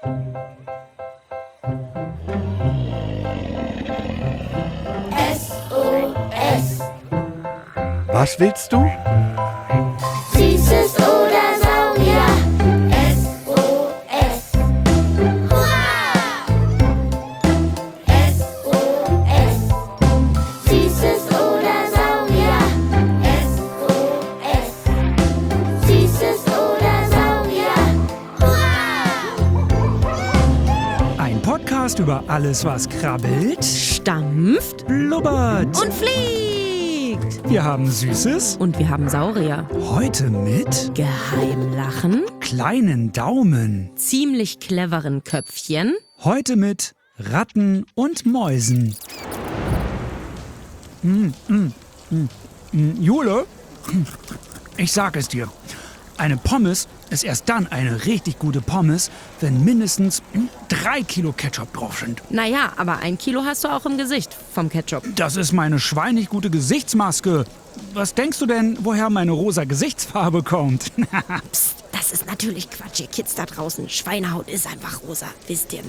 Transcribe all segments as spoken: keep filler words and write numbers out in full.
S O S. Was willst du? Süßes oder Saurier. S O S. Hurra! S O S. Süßes oder Saurier. S O S. Süßes oder Saurier. Hurra! Ein Podcast über alles, was krabbelt, Stampft blubbert. und fliegt. Wir haben Süßes, Und wir haben Saurier. heute mit Geheimlachen, kleinen Daumen. ziemlich cleveren Köpfchen. Heute mit Ratten und Mäusen. Mm, mm, mm, mm. Jule, ich sag es dir. Eine Pommes ist erst dann eine richtig gute Pommes, wenn mindestens mm, drei Kilo Ketchup drauf sind. Naja, aber ein Kilo hast du auch im Gesicht vom Ketchup. Das ist meine schweinig gute Gesichtsmaske. Was denkst du denn, woher meine rosa Gesichtsfarbe kommt? Psst, das ist natürlich Quatsch, ihr Kids da draußen. Schweinehaut ist einfach rosa, wisst ihr, ne?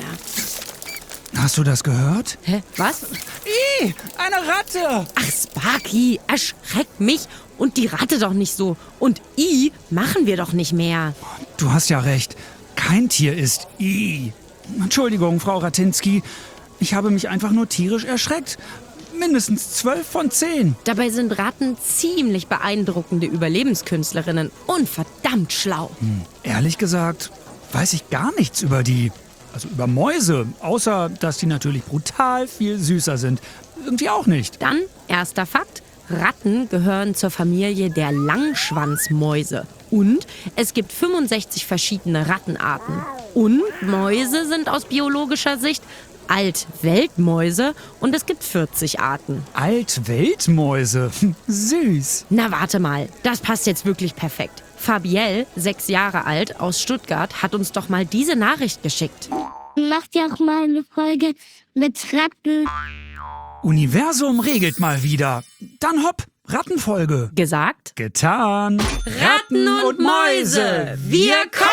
Hast du das gehört? Hä, was? Ih, eine Ratte! Ach, Sparky, erschreckt mich und die Ratte doch nicht so. Und I machen wir doch nicht mehr. Du hast ja recht. Kein Tier ist I. Entschuldigung, Frau Ratinski. Ich habe mich einfach nur tierisch erschreckt. Mindestens zwölf von zehn. Dabei sind Ratten ziemlich beeindruckende Überlebenskünstlerinnen und verdammt schlau. Hm, ehrlich gesagt, weiß ich gar nichts über die. Also über Mäuse. Außer, dass die natürlich brutal viel süßer sind. Irgendwie auch nicht. Dann, erster Fakt, Ratten gehören zur Familie der Langschwanzmäuse. Und es gibt fünfundsechzig verschiedene Rattenarten. Und Mäuse sind aus biologischer Sicht Altweltmäuse und es gibt vierzig Arten. Altweltmäuse. Süß. Na warte mal, das passt jetzt wirklich perfekt. Fabielle, sechs Jahre alt, aus Stuttgart, hat uns doch mal diese Nachricht geschickt. Macht ja auch mal eine Folge mit Ratten. Universum regelt mal wieder. Dann hopp, Rattenfolge. Gesagt? Getan. Ratten und Mäuse, wir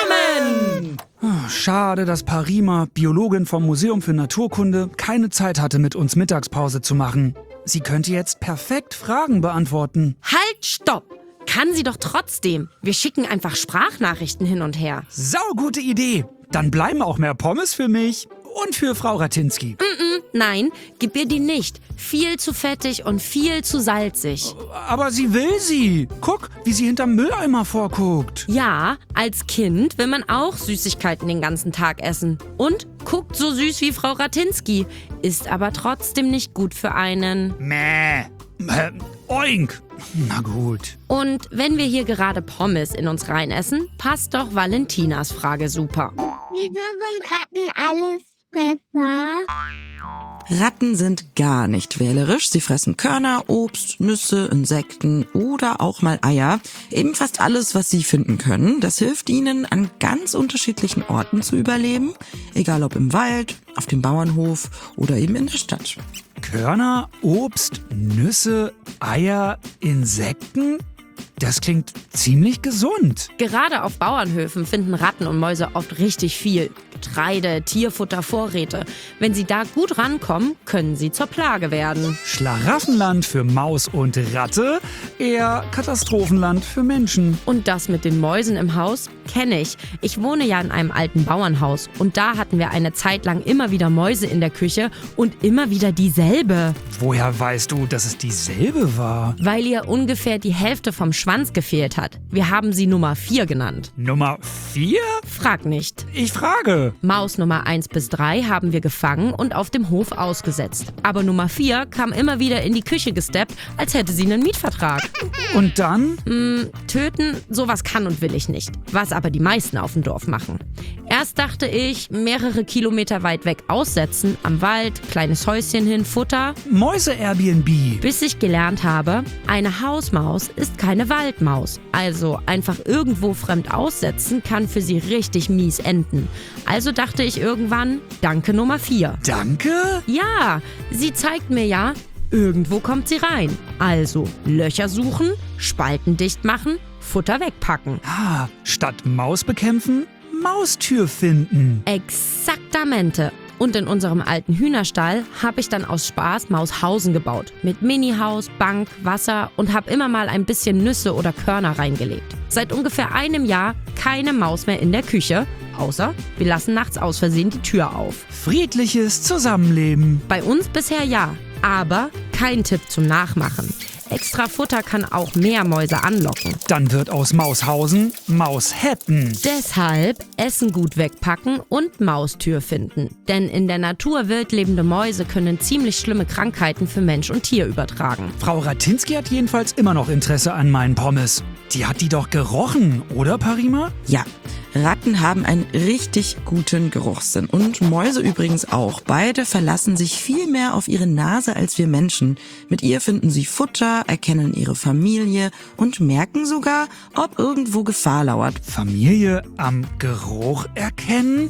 kommen! Oh, schade, dass Parima, Biologin vom Museum für Naturkunde, keine Zeit hatte, mit uns Mittagspause zu machen. Sie könnte jetzt perfekt Fragen beantworten. Halt, stopp! Kann sie doch trotzdem. Wir schicken einfach Sprachnachrichten hin und her. Saugute Idee. Dann bleiben auch mehr Pommes für mich und für Frau Ratinski. Nein, gib ihr die nicht. Viel zu fettig und viel zu salzig. Aber sie will sie. Guck, wie sie hinterm Mülleimer vorguckt. Ja, als Kind will man auch Süßigkeiten den ganzen Tag essen. Und guckt so süß wie Frau Ratinski. Ist aber trotzdem nicht gut für einen. Mäh. Äh, oink. Na gut. Und wenn wir hier gerade Pommes in uns reinessen, passt doch Valentinas Frage super. Wieso sind Ratten alles besser? Ratten sind gar nicht wählerisch. Sie fressen Körner, Obst, Nüsse, Insekten oder auch mal Eier. Eben fast alles, was sie finden können. Das hilft ihnen, an ganz unterschiedlichen Orten zu überleben. Egal ob im Wald, auf dem Bauernhof oder eben in der Stadt. Körner, Obst, Nüsse, Eier, Insekten? Das klingt ziemlich gesund. Gerade auf Bauernhöfen finden Ratten und Mäuse oft richtig viel. Getreide, Tierfutter, Vorräte. Wenn sie da gut rankommen, können sie zur Plage werden. Schlaraffenland für Maus und Ratte, eher Katastrophenland für Menschen. Und das mit den Mäusen im Haus kenne ich. Ich wohne ja in einem alten Bauernhaus und da hatten wir eine Zeit lang immer wieder Mäuse in der Küche und immer wieder dieselbe. Woher weißt du, dass es dieselbe war? Weil ihr ungefähr die Hälfte vom Schwanz gefehlt hat. Wir haben sie Nummer vier genannt. Nummer vier? Frag nicht. Ich frage. Maus Nummer eins bis drei haben wir gefangen und auf dem Hof ausgesetzt. Aber Nummer vier kam immer wieder in die Küche gesteppt, als hätte sie einen Mietvertrag. Und dann? Hm, töten, sowas kann und will ich nicht. Was aber die meisten auf dem Dorf machen. Erst dachte ich, mehrere Kilometer weit weg aussetzen, am Wald, kleines Häuschen hin, Futter. Mäuse-Airbnb. Bis ich gelernt habe, eine Hausmaus ist keine Waldmaus. Also einfach irgendwo fremd aussetzen kann für sie richtig mies enden. Also dachte ich irgendwann, danke Nummer vier. Danke? Ja, sie zeigt mir ja, irgendwo kommt sie rein. Also Löcher suchen, Spalten dicht machen, Futter wegpacken. Ah, statt Maus bekämpfen, Maustür finden. Exaktamente. Und in unserem alten Hühnerstall habe ich dann aus Spaß Maushausen gebaut. Mit Minihaus, Bank, Wasser und habe immer mal ein bisschen Nüsse oder Körner reingelegt. Seit ungefähr einem Jahr keine Maus mehr in der Küche, außer wir lassen nachts aus Versehen die Tür auf. Friedliches Zusammenleben. Bei uns bisher ja, aber kein Tipp zum Nachmachen. Extra Futter kann auch mehr Mäuse anlocken. Dann wird aus Maushausen Maushätten. Deshalb Essen gut wegpacken und Maustür finden. Denn in der Natur wildlebende Mäuse können ziemlich schlimme Krankheiten für Mensch und Tier übertragen. Frau Ratinski hat jedenfalls immer noch Interesse an meinen Pommes. Die hat die doch gerochen, oder Parima? Ja, Ratten haben einen richtig guten Geruchssinn und Mäuse übrigens auch. Beide verlassen sich viel mehr auf ihre Nase als wir Menschen. Mit ihr finden sie Futter, erkennen ihre Familie und merken sogar, ob irgendwo Gefahr lauert. Familie am Geruch erkennen?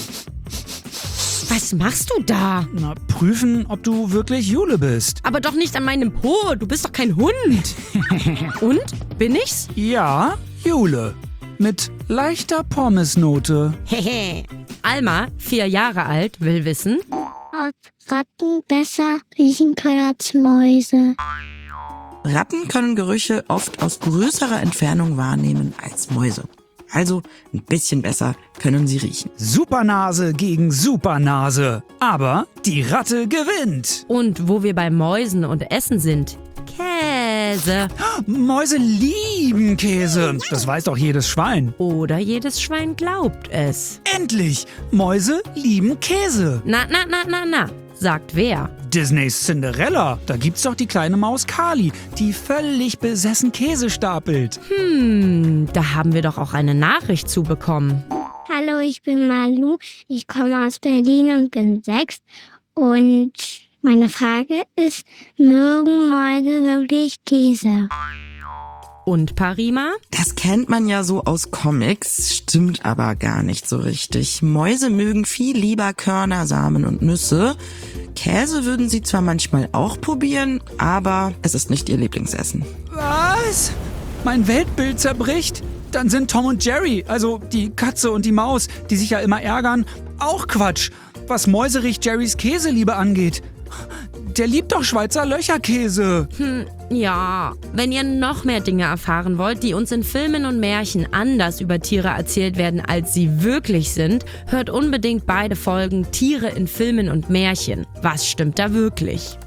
Was machst du da? Na, prüfen, ob du wirklich Jule bist. Aber doch nicht an meinem Po, du bist doch kein Hund. Und? Bin ich's? Ja, Jule. Mit leichter Pommesnote. Hehe. Alma, vier Jahre alt, will wissen, Ob Ratten besser riechen können als Mäuse. Ratten können Gerüche oft aus größerer Entfernung wahrnehmen als Mäuse. Also ein bisschen besser können sie riechen. Supernase gegen Supernase. Aber die Ratte gewinnt. und wo wir bei Mäusen und Essen sind, Käse. Mäuse lieben Käse. Das weiß doch jedes Schwein. Oder jedes Schwein glaubt es. Endlich! Mäuse lieben Käse. Na, na, na, na, na, sagt wer? Disneys Cinderella. Da gibt's doch die kleine Maus Kali, die völlig besessen Käse stapelt. Hm, da haben wir doch auch eine Nachricht zu bekommen. Hallo, ich bin Malu. Ich komme aus Berlin und bin sechs. Und meine Frage ist, mögen Mäuse wirklich Käse? Und Parima? Das kennt man ja so aus Comics, stimmt aber gar nicht so richtig. Mäuse mögen viel lieber Körner, Samen und Nüsse. Käse würden sie zwar manchmal auch probieren, aber es ist nicht ihr Lieblingsessen. Was? Mein Weltbild zerbricht? Dann sind Tom und Jerry, also die Katze und die Maus, die sich ja immer ärgern, auch Quatsch. Was Mäuse riecht Jerrys Käseliebe angeht. Der liebt doch Schweizer Löcherkäse. Hm, ja, wenn ihr noch mehr Dinge erfahren wollt, die uns in Filmen und Märchen anders über Tiere erzählt werden, als sie wirklich sind, hört unbedingt beide Folgen Tiere in Filmen und Märchen. Was stimmt da wirklich?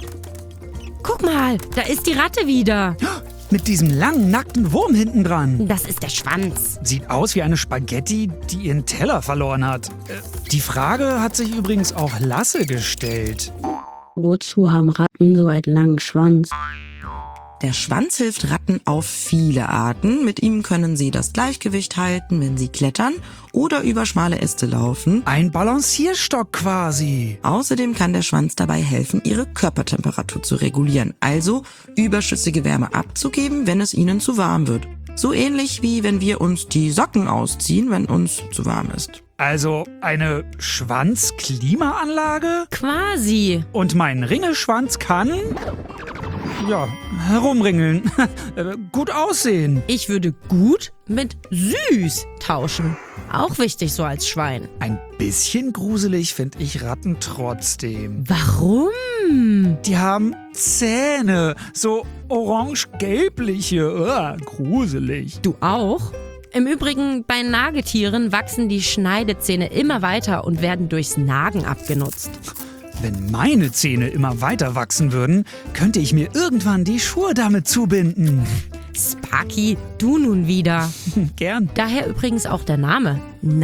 Guck mal, da ist die Ratte wieder. Mit diesem langen, nackten Wurm hinten dran. Das ist der Schwanz. Sieht aus wie eine Spaghetti, die ihren Teller verloren hat. Äh, Die Frage hat sich übrigens auch Lasse gestellt. Wozu haben Ratten so einen langen Schwanz? Der Schwanz hilft Ratten auf viele Arten. Mit ihm können sie das Gleichgewicht halten, wenn sie klettern oder über schmale Äste laufen. Ein Balancierstock quasi. Außerdem kann der Schwanz dabei helfen, ihre Körpertemperatur zu regulieren, also überschüssige Wärme abzugeben, wenn es ihnen zu warm wird. So ähnlich wie wenn wir uns die Socken ausziehen, wenn uns zu warm ist. Also eine Schwanzklimaanlage? Quasi. Und mein Ringelschwanz kann, ja, herumringeln. Äh, Gut aussehen. Ich würde gut mit süß tauschen. Auch wichtig so als Schwein. Ein bisschen gruselig finde ich Ratten trotzdem. Warum? Die haben Zähne, so orange-gelbliche. Uah, gruselig. Du auch? Im Übrigen, bei Nagetieren wachsen die Schneidezähne immer weiter und werden durchs Nagen abgenutzt. Wenn meine Zähne immer weiter wachsen würden, könnte ich mir irgendwann die Schuhe damit zubinden. Sparky, du nun wieder. Gern. Daher übrigens auch der Name.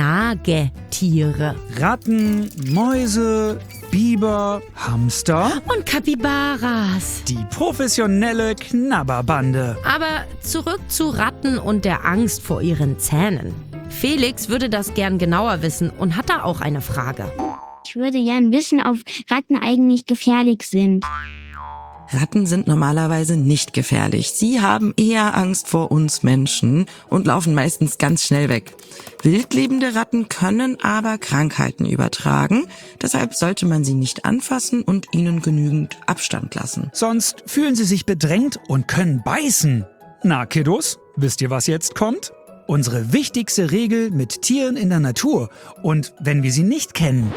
Nagetiere. Ratten, Mäuse, Biber, Hamster. Und Kapibaras. Die professionelle Knabberbande. Aber zurück zu Ratten und der Angst vor ihren Zähnen. Felix würde das gern genauer wissen und hat da auch eine Frage. Ich würde gern wissen, ob Ratten eigentlich gefährlich sind. Ratten sind normalerweise nicht gefährlich. Sie haben eher Angst vor uns Menschen und laufen meistens ganz schnell weg. Wildlebende Ratten können aber Krankheiten übertragen. Deshalb sollte man sie nicht anfassen und ihnen genügend Abstand lassen. Sonst fühlen sie sich bedrängt und können beißen. Na, Kiddos, wisst ihr, was jetzt kommt? Unsere wichtigste Regel mit Tieren in der Natur. Und wenn wir sie nicht kennen,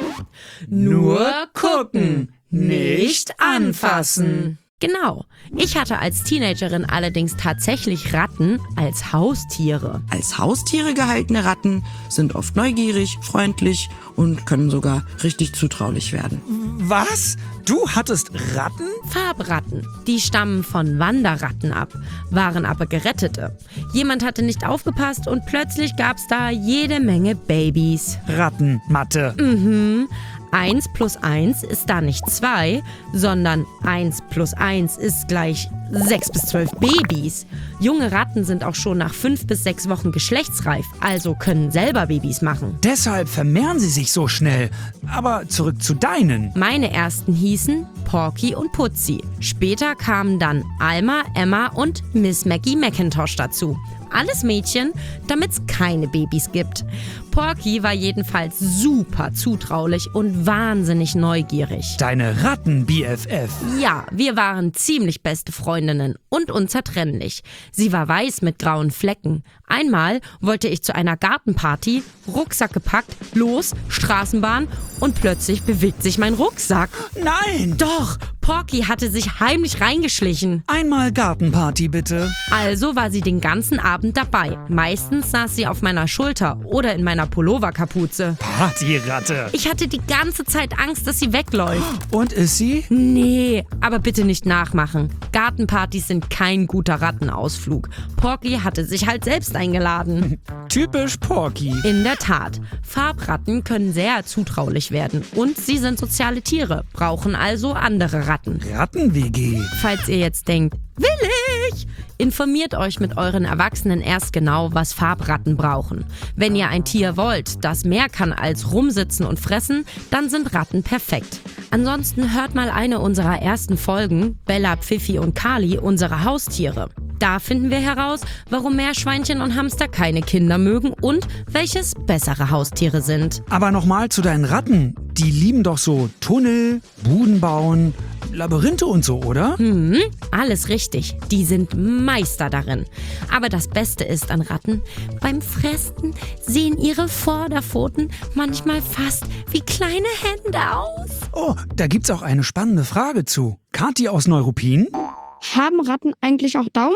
Nur gucken, nicht anfassen. Genau. Ich hatte als Teenagerin allerdings tatsächlich Ratten als Haustiere. Als Haustiere gehaltene Ratten sind oft neugierig, freundlich und können sogar richtig zutraulich werden. was? Du hattest Ratten? Farbratten. Die stammen von Wanderratten ab, waren aber Gerettete. Jemand hatte nicht aufgepasst und plötzlich gab's da jede Menge Babys. Rattenmatte. Mhm. Eins plus eins ist da nicht zwei, sondern eins plus eins ist gleich sechs bis zwölf Babys. Junge Ratten sind auch schon nach fünf bis sechs Wochen geschlechtsreif, also können selber Babys machen. Deshalb vermehren sie sich so schnell. Aber zurück zu deinen. Meine ersten hießen Porky und Putzi. Später kamen dann Alma, Emma und Miss Maggie McIntosh dazu. Alles Mädchen, damit's keine Babys gibt. Porky war jedenfalls super zutraulich und wahnsinnig neugierig. Deine Ratten-B F F. Ja, wir waren ziemlich beste Freundinnen und unzertrennlich. Sie war weiß mit grauen Flecken. Einmal wollte ich zu einer Gartenparty, Rucksack gepackt, los, Straßenbahn und plötzlich bewegt sich mein Rucksack. Nein! Doch, Porky hatte sich heimlich reingeschlichen. Einmal Gartenparty, bitte. Also war sie den ganzen Abend dabei. Meistens saß sie auf meiner Schulter oder in meiner Pulloverkapuze. Partyratte. Ich hatte die ganze Zeit Angst, dass sie wegläuft. Und ist sie? Nee, aber bitte nicht nachmachen. Gartenpartys sind kein guter Rattenausflug. Porky hatte sich halt selbst eingeladen. Typisch Porky. In der Tat. Farbratten können sehr zutraulich werden und sie sind soziale Tiere, brauchen also andere Ratten. Ratten-W G. Falls ihr jetzt denkt, will ich? Informiert euch mit euren Erwachsenen erst genau, was Farbratten brauchen. Wenn ihr ein Tier wollt, das mehr kann als rumsitzen und fressen, dann sind Ratten perfekt. Ansonsten hört mal eine unserer ersten Folgen, Bella, Pfiffi und Kali, unsere Haustiere. Da finden wir heraus, warum Meerschweinchen und Hamster keine Kinder mögen und welches bessere Haustiere sind. Aber nochmal zu deinen Ratten. Die lieben doch so Tunnel, Buden bauen, Labyrinthe und so, oder? Hm, alles richtig. Die sind Meister darin. Aber das Beste ist an Ratten, beim Fressen sehen ihre Vorderpfoten manchmal fast wie kleine Hände aus. Oh, da gibt's auch eine spannende Frage zu. Kathi aus Neuruppin? Haben Ratten eigentlich auch Daumen?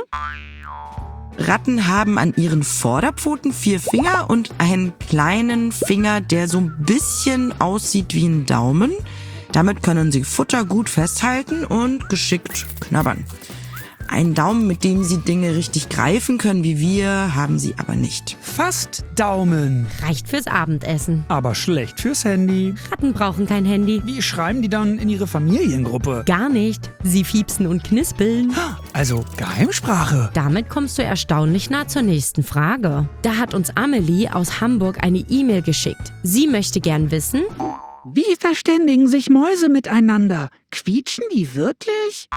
Ratten haben an ihren Vorderpfoten vier Finger und einen kleinen Finger, der so ein bisschen aussieht wie ein Daumen. Damit können sie Futter gut festhalten und geschickt knabbern. Einen Daumen, mit dem sie Dinge richtig greifen können wie wir, haben sie aber nicht. Fast Daumen. Reicht fürs Abendessen. Aber schlecht fürs Handy. Ratten brauchen kein Handy. Wie schreiben die dann in ihre Familiengruppe? Gar nicht. Sie fiepsen und knispeln. Also Geheimsprache. Damit kommst du erstaunlich nah zur nächsten Frage. Da hat uns Amelie aus Hamburg eine E-Mail geschickt. Sie möchte gern wissen, Wie verständigen sich Mäuse miteinander? Quietschen die wirklich?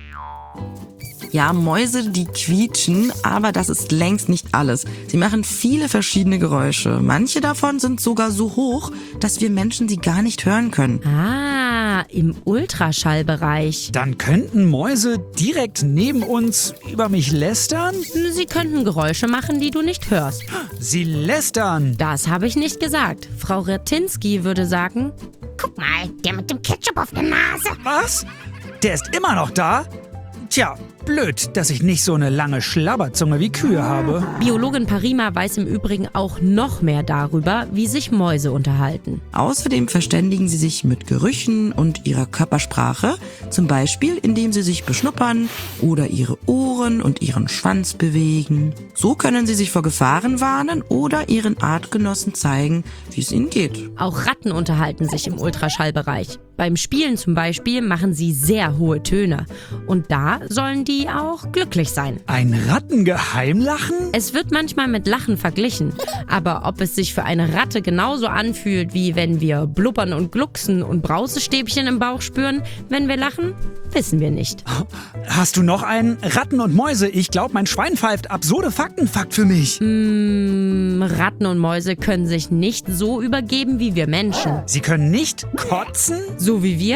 Ja, Mäuse, die quietschen, aber das ist längst nicht alles. Sie machen viele verschiedene Geräusche. Manche davon sind sogar so hoch, dass wir Menschen sie gar nicht hören können. ah, im Ultraschallbereich. Dann könnten Mäuse direkt neben uns über mich lästern? Sie könnten Geräusche machen, die du nicht hörst. Sie lästern. Das habe ich nicht gesagt. Frau Retinski würde sagen, Guck mal, der mit dem Ketchup auf der Nase. Was? Der ist immer noch da? Tja, blöd, dass ich nicht so eine lange Schlabberzunge wie Kühe habe. Biologin Parima weiß im Übrigen auch noch mehr darüber, wie sich Mäuse unterhalten. Außerdem verständigen sie sich mit Gerüchen und ihrer Körpersprache, zum Beispiel indem sie sich beschnuppern oder ihre Ohren und ihren Schwanz bewegen. So können sie sich vor Gefahren warnen oder ihren Artgenossen zeigen, wie es ihnen geht. Auch Ratten unterhalten sich im Ultraschallbereich. Beim Spielen zum Beispiel machen sie sehr hohe Töne. Und da sollen die auch glücklich sein. Ein Rattengeheimlachen? Es wird manchmal mit Lachen verglichen. Aber ob es sich für eine Ratte genauso anfühlt, wie wenn wir blubbern und glucksen und Brausestäbchen im Bauch spüren, wenn wir lachen, wissen wir nicht. Hast du noch einen? Ratten und Mäuse. Ich glaube, mein Schwein pfeift. Absurde Faktenfakt für mich. Mm, Ratten und Mäuse können sich nicht so übergeben wie wir Menschen. Sie können nicht kotzen? So wie wir?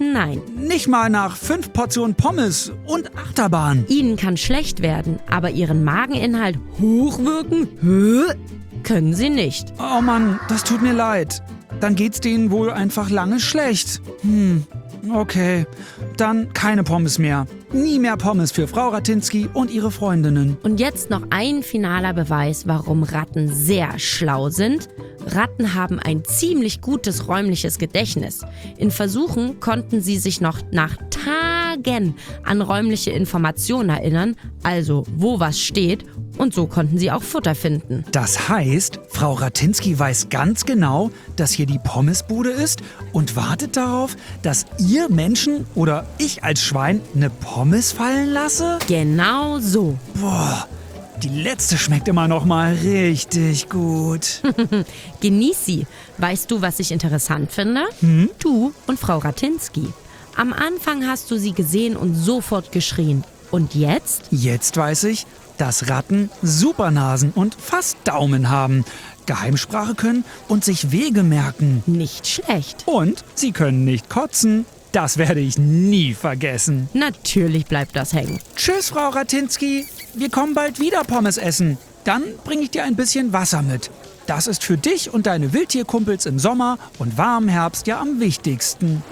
Nein. Nicht mal nach fünf Portionen Pommes und Achterbahn. Ihnen kann schlecht werden, aber ihren Mageninhalt hochwirken Hä? können sie nicht. Oh Mann, das tut mir leid. Dann geht's denen wohl einfach lange schlecht. Hm, okay. Dann keine Pommes mehr. Nie mehr Pommes für Frau Ratinski und ihre Freundinnen. Und jetzt noch ein finaler Beweis, warum Ratten sehr schlau sind. Ratten haben ein ziemlich gutes räumliches Gedächtnis. In Versuchen konnten sie sich noch nach Tagen an räumliche Informationen erinnern, also wo was steht, und so konnten sie auch Futter finden. Das heißt, Frau Ratinski weiß ganz genau, dass hier die Pommesbude ist und wartet darauf, dass ihr Menschen oder ich als Schwein eine Pommes fallen lasse? Genau so. Boah, die letzte schmeckt immer noch mal richtig gut. Genieß sie. Weißt du, was ich interessant finde? Hm? Du und Frau Ratinski. Am Anfang hast du sie gesehen und sofort geschrien. Und jetzt? Jetzt weiß ich, dass Ratten Supernasen und fast Daumen haben, Geheimsprache können und sich Wege merken. Nicht schlecht. Und sie können nicht kotzen. Das werde ich nie vergessen. Natürlich bleibt das hängen. Tschüss, Frau Ratinski. Wir kommen bald wieder Pommes essen. Dann bringe ich dir ein bisschen Wasser mit. Das ist für dich und deine Wildtierkumpels im Sommer und warmen Herbst ja am wichtigsten.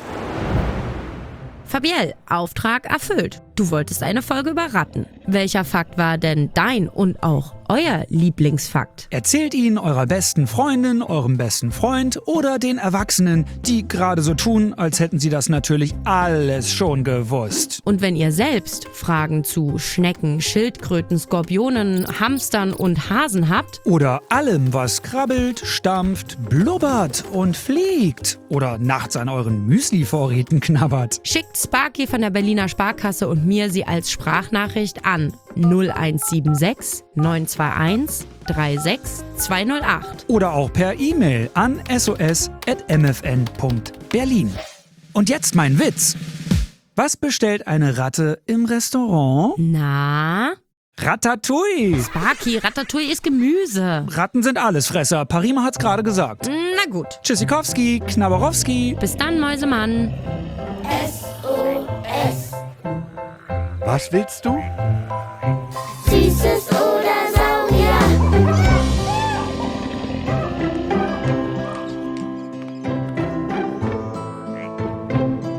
Fabiel, Auftrag erfüllt. Du wolltest eine Folge über Ratten. Welcher Fakt war denn dein und auch euer Lieblingsfakt? Erzählt ihn eurer besten Freundin, eurem besten Freund oder den Erwachsenen, die gerade so tun, als hätten sie das natürlich alles schon gewusst. Und wenn ihr selbst Fragen zu Schnecken, Schildkröten, Skorpionen, Hamstern und Hasen habt, Oder allem, was krabbelt, stampft, blubbert und fliegt. Oder nachts an euren Müsli-Vorräten knabbert. schickt Sparky von der Berliner Sparkasse und mir sie als Sprachnachricht an null eins sieben sechs neun zwei eins drei sechs zwei null acht. Oder auch per E-Mail an s o s at m f n punkt berlin. Und jetzt mein Witz. Was bestellt eine Ratte im Restaurant? Na? Ratatouille. Sparky, Ratatouille ist Gemüse. Ratten sind Allesfresser. Parima hat's gerade gesagt. Na gut. Tschüssikowski, Knabberowski. Bis dann, Mäusemann. Was willst du? Süßes oder Saurier?